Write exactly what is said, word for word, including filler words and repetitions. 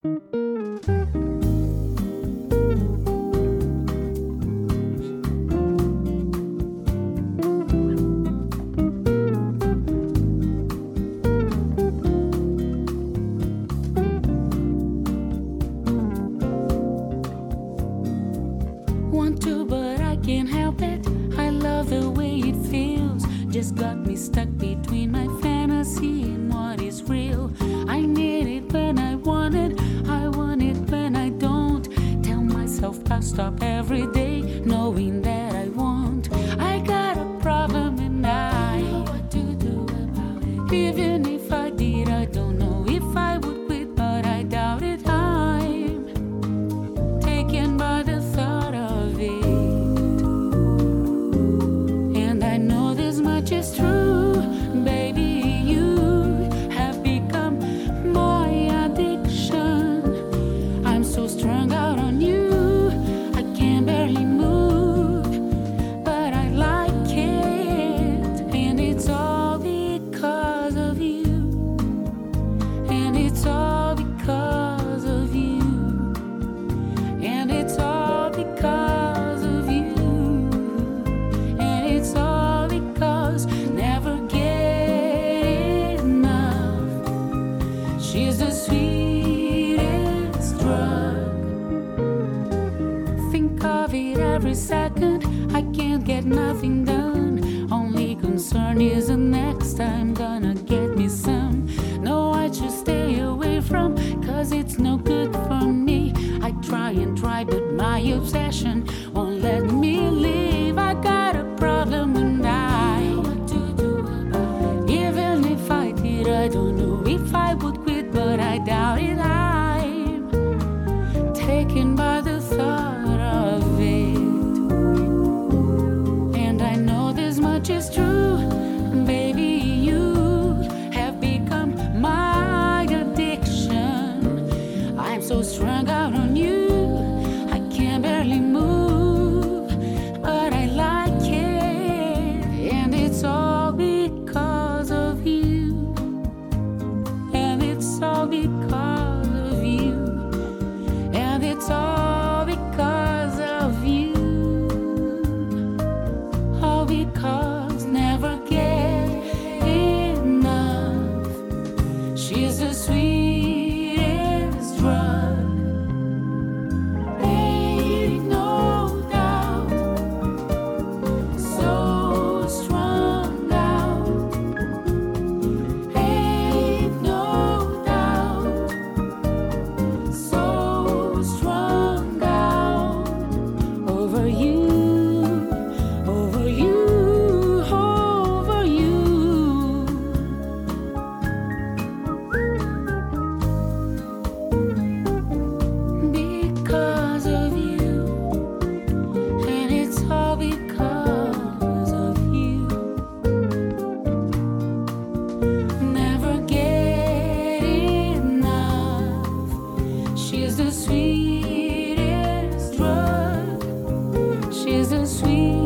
Want to, but I can't help it. I love the way it feels. Just got me stuck between my fantasy and what is real. I need it when I want it. I want it when I don't. Tell myself I'll stop every day, knowing that I won't. I got a problem and I know what to do about it. Even if I did, I don't know if I would quit, but I doubt it. I'm taken by the thought of it, and I know this much is true, baby. You have become my addiction. I'm so strung out on you, I can barely move, but I like it, and it's all because of you, and it's all because of you, and it's all because of you, and it's all because never get enough. She's the sweetest drug. Think of it every second. I can't get nothing done. Only concern is the next time gonna get me some. No, I just stay away from, cause it's no good for me. I try and try, but my obsession won't let me leave. I got a problem and I know what to do about it. Even if I did, I don't know if I would quit, but I doubt it. I'm taken by the thought of it, and I know this much is true, baby. You have become my addiction. I'm so strung out on you, I can barely move, but I like it, and it's all because of you, and it's all because of you, and it's all because of you, all because never get enough. She's the sweetest drug. Ain't no doubt, so strung out. Ain't no doubt, so strung out over you, over you, over you. Because of you, and it's all because of you. Never get enough. She's the sweetest drug. She's the sweetest.